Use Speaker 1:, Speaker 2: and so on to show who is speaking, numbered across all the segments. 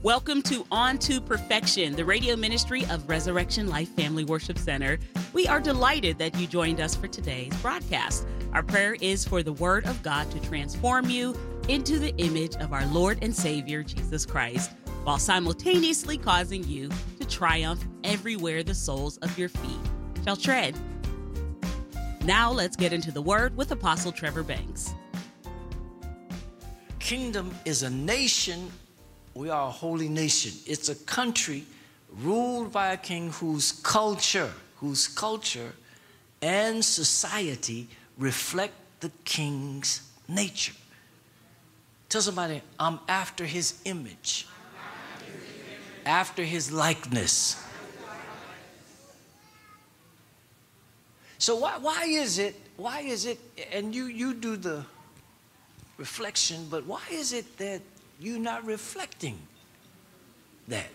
Speaker 1: Welcome to On to Perfection, the radio ministry of Resurrection Life Family Worship Center. We are delighted that you joined us for today's broadcast. Our prayer is for the Word of God to transform you into the image of our Lord and Savior, Jesus Christ, while simultaneously causing you to triumph everywhere the soles of your feet shall tread. Now let's get into the Word with Apostle Trevor Banks.
Speaker 2: Kingdom is a nation. We are a holy nation. It's a country ruled by a king whose culture and society reflect the king's nature. Tell somebody, I'm after his image, after his likeness. So why is it, and you do the reflection, but why is it that you're not reflecting that?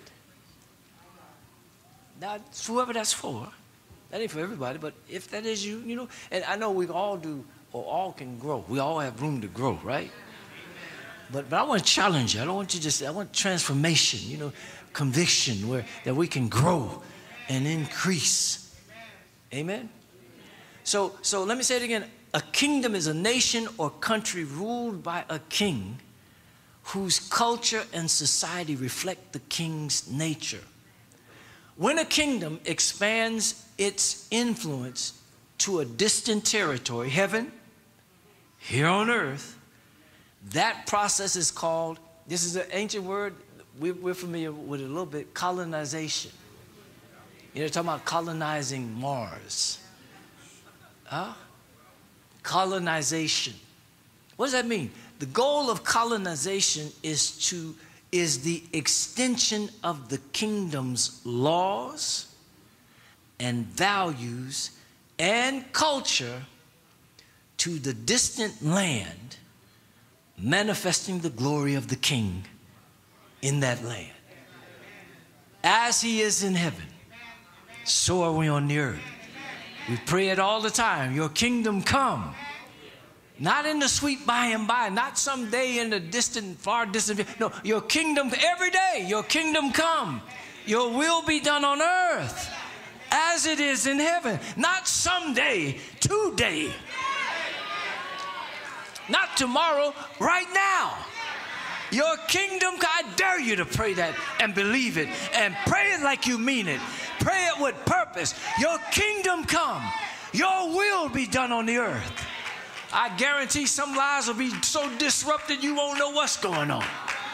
Speaker 2: Now, whoever that's for, that ain't for everybody, but if that is you, you know, and I know we all do, or all can grow. We all have room to grow, right? But I want to challenge you. I don't want you just, I want transformation, you know, conviction that we can grow and increase. Amen? So let me say it again. A kingdom is a nation or country ruled by a king whose culture and society reflect the king's nature. When a kingdom expands its influence to a distant territory, heaven, here on earth, that process is called, this is an ancient word, we're familiar with it a little bit, colonization. You know, they're talking about colonizing Mars. Colonization. What does that mean? The goal of colonization is the extension of the kingdom's laws and values and culture to the distant land, manifesting the glory of the king in that land. As he is in heaven, so are we on the earth. We pray it all the time. Your kingdom come. Not in the sweet by and by, not someday in the distant, far distant. No, your kingdom every day, your kingdom come. Your will be done on earth as it is in heaven. Not someday, today. Not tomorrow, right now. Your kingdom, I dare you to pray that and believe it and pray it like you mean it. Pray it with purpose. Your kingdom come. Your will be done on the earth. I guarantee some lives will be so disrupted you won't know what's going on.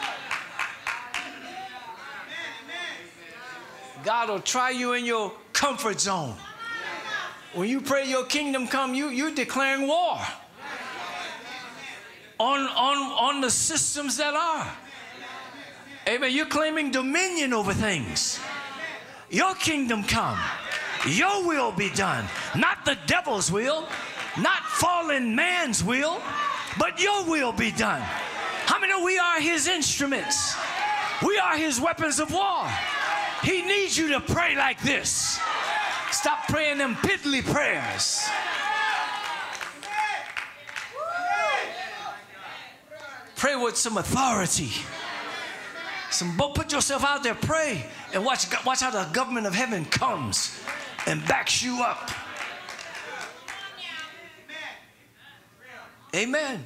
Speaker 2: God will try you in your comfort zone. When you pray your kingdom come, you're declaring war on the systems that are. Amen. You're claiming dominion over things. Your kingdom come. Your will be done. Not the devil's will. Not fallen man's will. But your will be done. How many know we are his instruments? We are his weapons of war. He needs you to pray like this. Stop praying them piddly prayers. Pray with some authority. Put yourself out there, pray, and watch how the government of heaven comes and backs you up. Amen.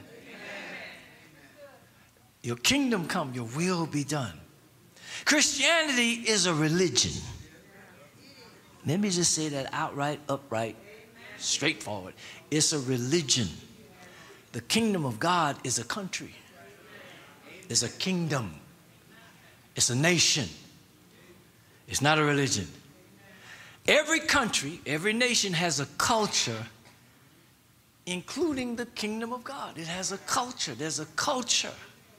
Speaker 2: Your kingdom come, your will be done. Christianity is a religion. Let me just say that outright, upright, straightforward. It's a religion. The kingdom of God is a country. It's a kingdom. It's a nation. It's not a religion. Every country, every nation has a culture, including the kingdom of God. It has a culture. There's a culture.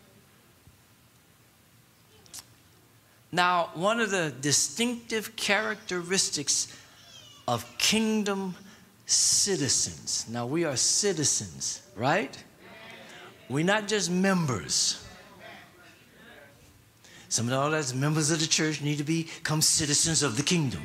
Speaker 2: Now, one of the distinctive characteristics of kingdom citizens. Now, we are citizens, right? We're not just members. Some of all that's members of the church need to become citizens of the kingdom.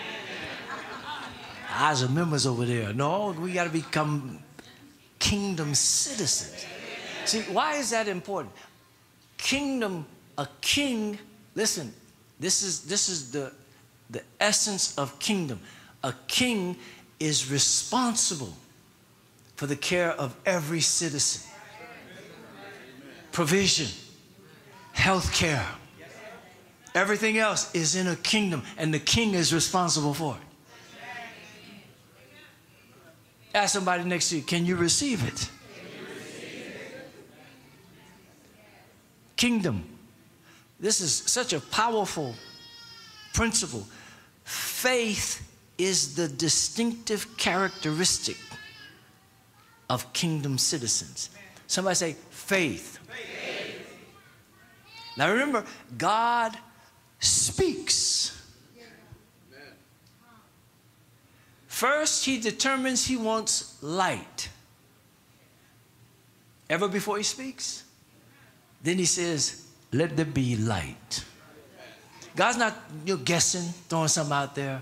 Speaker 2: Eyes are members over there. No, we got to become kingdom citizens. See, why is that important? A king Listen, this is the essence of kingdom. A king is responsible for the care of every citizen. Provision, health care, everything else is in a kingdom, and the king is responsible for it. Ask somebody next to you, can you receive it? Kingdom. This is such a powerful principle. Faith is the distinctive characteristic of kingdom citizens. Somebody say, faith. Faith. Now remember, God speaks. First, he determines he wants light. Ever before he speaks? Then he says, let there be light. God's not guessing, throwing something out there.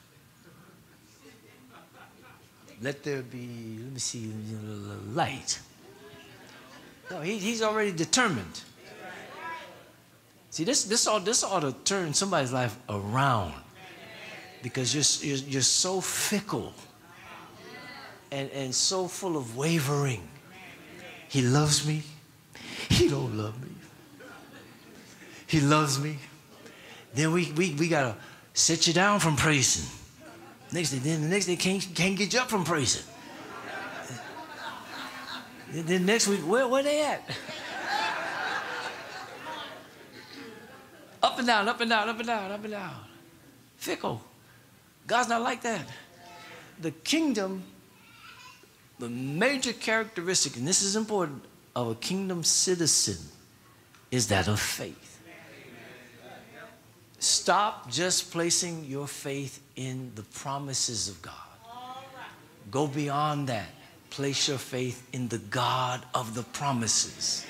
Speaker 2: Let there be, let me see, light. No, he's already determined. See, this ought to turn somebody's life around, because you're so fickle and so full of wavering. He loves me. He don't love me. He loves me. Then we gotta sit you down from praising. Then the next day can't get you up from praising. Then next week, where they at? Up and down, up and down, up and down, up and down. Fickle. God's not like that. The kingdom, the major characteristic, and this is important, of a kingdom citizen is that of faith. Stop just placing your faith in the promises of God. Go beyond that. Place your faith in the God of the promises.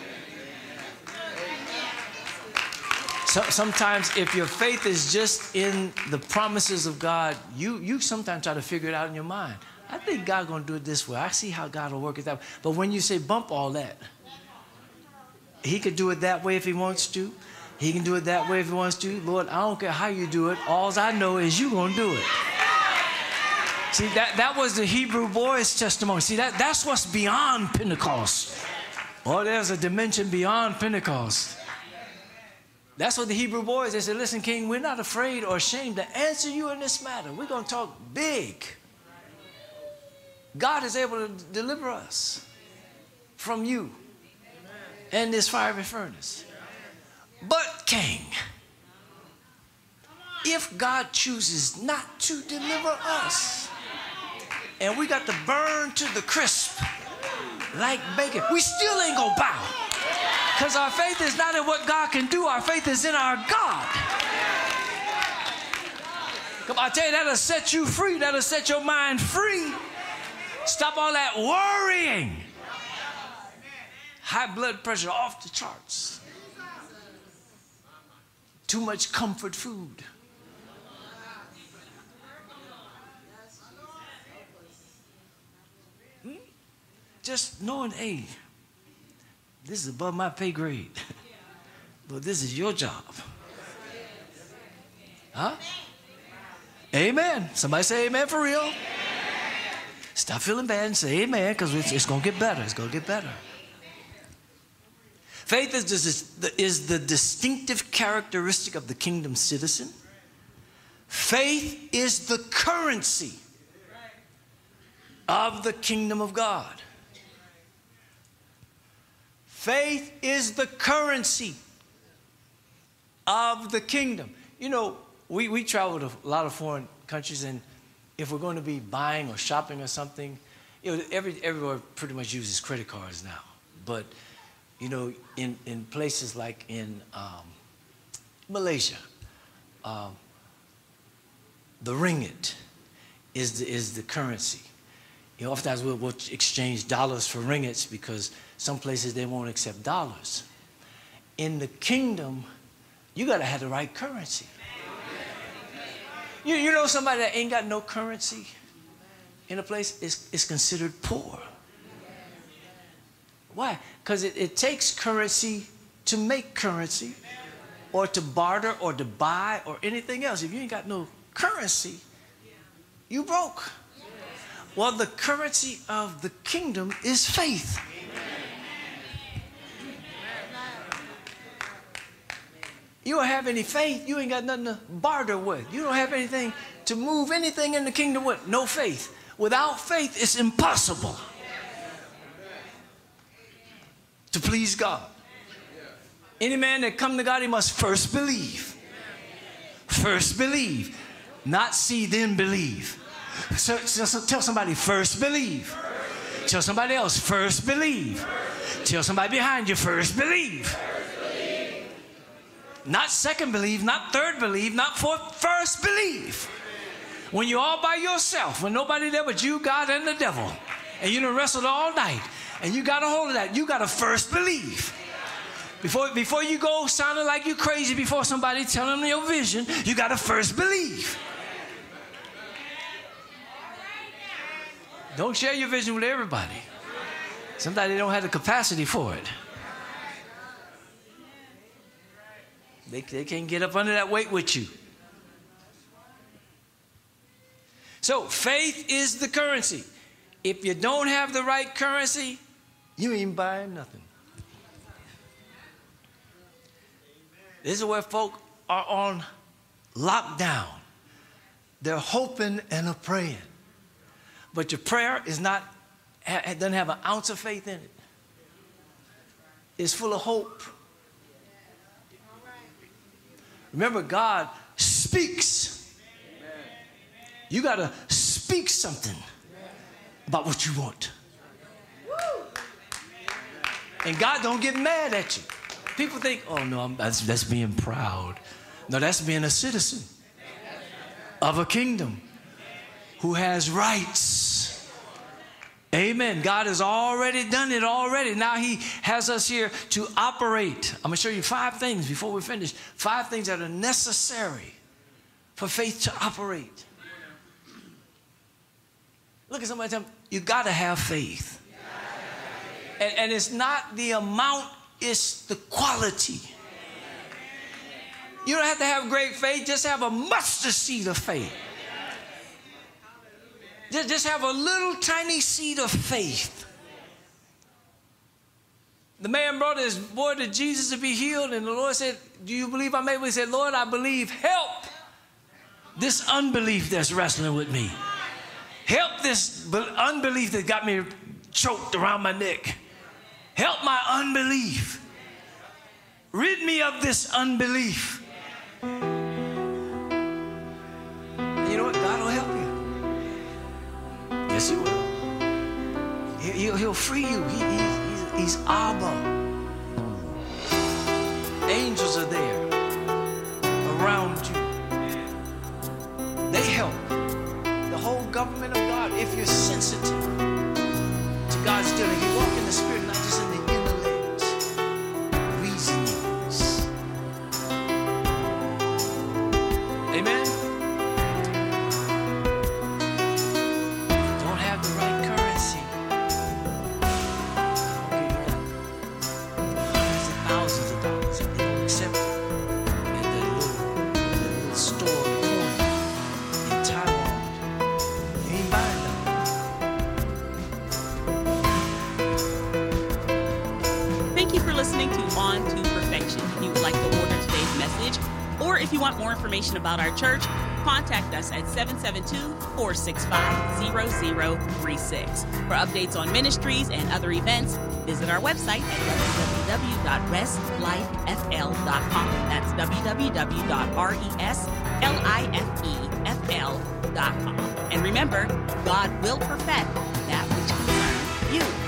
Speaker 2: So, sometimes if your faith is just in the promises of God, you sometimes try to figure it out in your mind. I think God's going to do it this way. I see how God will work it that way. But when you say bump all that, he could do it that way if he wants to. He can do it that way if he wants to. Lord, I don't care how you do it. All I know is you're going to do it. See, that was the Hebrew boys' testimony. See, that's what's beyond Pentecost. Oh, there's a dimension beyond Pentecost. That's what the Hebrew boys, they said, listen, King, we're not afraid or ashamed to answer you in this matter. We're going to talk big. God is able to deliver us from you and this fiery furnace. But, King, if God chooses not to deliver us and we got to burn to the crisp like bacon, we still ain't going to bow. Because our faith is not in what God can do. Our faith is in our God. Come on, I tell you, that'll set you free. That'll set your mind free. Stop all that worrying. High blood pressure off the charts. Too much comfort food. Just knowing, hey, this is above my pay grade. But this is your job. Huh? Amen. Somebody say amen for real. Stop feeling bad and say amen, because it's going to get better. It's going to get better. Faith is the distinctive characteristic of the kingdom citizen. Faith is the currency of the kingdom of God. Faith is the currency of the kingdom. You know, we travel to a lot of foreign countries, and if we're going to be buying or shopping or something, you know, everywhere pretty much uses credit cards now. But, you know, in places like in Malaysia, the ringgit is the currency. You know, oftentimes we'll exchange dollars for ringgits because some places they won't accept dollars. In the kingdom, you got to have the right currency. You know somebody that ain't got no currency in a place is considered poor. Why? Because it takes currency to make currency, or to barter or to buy or anything else. If you ain't got no currency, you broke. Well, the currency of the kingdom is faith. You don't have any faith, you ain't got nothing to barter with. You don't have anything to move anything in the kingdom with. No faith. Without faith, it's impossible to please God. Any man that come to God, he must first believe. First believe. Not see, then believe. So tell somebody, first believe. Tell somebody else, first believe. Tell somebody behind you, first believe. Not second believe, not third believe, not fourth, first believe. When you're all by yourself, when nobody there but you, God, and the devil, and you done wrestled all night, and you got a hold of that, you got to first believe. Before you go sounding like you crazy before somebody telling them your vision, you got to first believe. Don't share your vision with everybody. Sometimes they don't have the capacity for it. They can't get up under that weight with you. So faith is the currency. If you don't have the right currency, you ain't buying nothing. This is where folk are on lockdown. They're hoping and a praying. But your prayer is not, it doesn't have an ounce of faith in it. It's full of hope. Remember, God speaks. You got to speak something about what you want. And God don't get mad at you. People think, oh no, that's being proud. No, that's being a citizen of a kingdom who has rights. Amen. God has already done it already. Now he has us here to operate. I'm going to show you 5 things before we finish. 5 things that are necessary for faith to operate. Look at somebody and tell them, you got to have faith. And it's not the amount, it's the quality. You don't have to have great faith. Just have a mustard seed of faith. Just have a little tiny seed of faith. The man brought his boy to Jesus to be healed, and the Lord said, do you believe I'm able? He said, Lord, I believe. Help this unbelief that's wrestling with me. Help this unbelief that got me choked around my neck. Help my unbelief. Rid me of this unbelief. And you know what? God will help you. Yes, he will. He'll free you. He's Abba. Angels are there around you. They help. The whole government of God, if you're sensitive to God's dealing, if you walk in the Spirit, not just in the intellect, reasonings. Amen? Don't have the right currency. Okay, you got hundreds of thousands of dollars, and they don't accept it in that little store in the corner in Taiwan. You ain't buying nothing.
Speaker 1: Thank you for listening to On to Perfection. If you would like to order today's message, or if you want more information about our church, contact us at 772-465-0036. For updates on ministries and other events, visit our website at www.restlifefl.com. That's www.restlifefl.com. And remember, God will perfect that which concerns you.